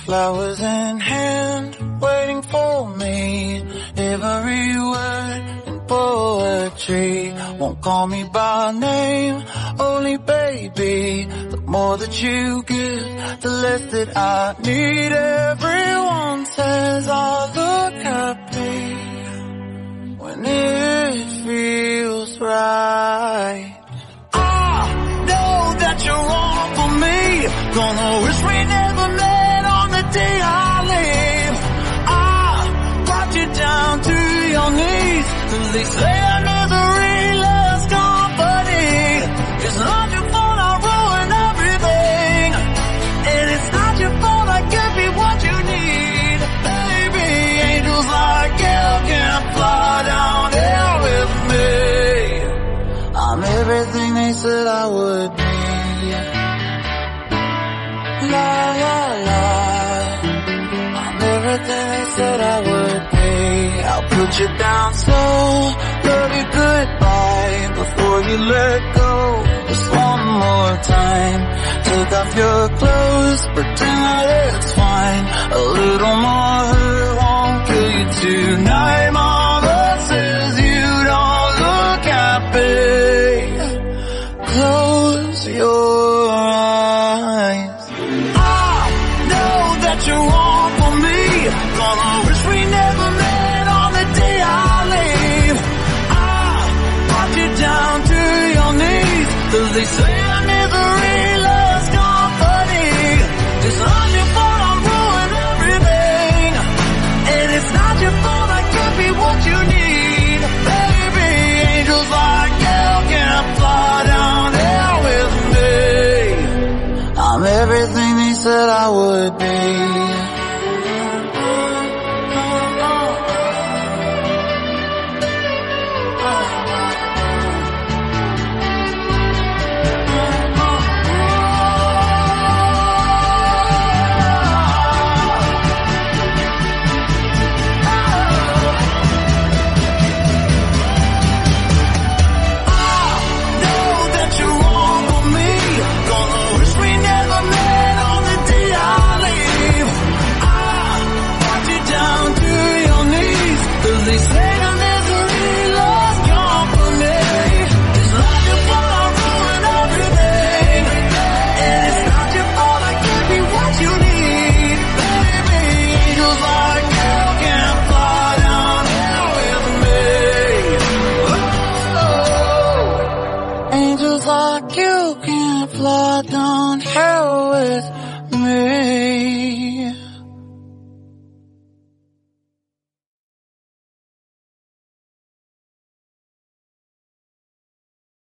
flowers in hand, waiting for me. Every word in poetry won't call me by name, only baby. The more that you give, the less that I need. Everyone says I look happy when it feels right. I know that you're wrong for me. Gonna wish we never met on the day I leave. I brought you down to your knees, 'cause they say our misery loves company. It's not your fault I ruined everything, and it's not your fault I give you what you need. Baby, angels like you can fly down here with me. I'm everything they said I would be. La la la, I'm everything they said I would be. I'll put you down slow, love you goodbye before you let go. Just one more time, take off your clothes, pretend that it's fine. A little more hurt won't kill you tonight. Mama says you don't look happy. Close your eyes. You're wrong for me. Gonna wish we never met on the day I leave. I brought you down to your knees, 'cause they say our misery loves company. It's not your fault I ruined everything, and it's not your fault I give you what you need. Baby, angels like you can fly down here with me. I'm everything they said I would be. Angels like you can fly down here with me.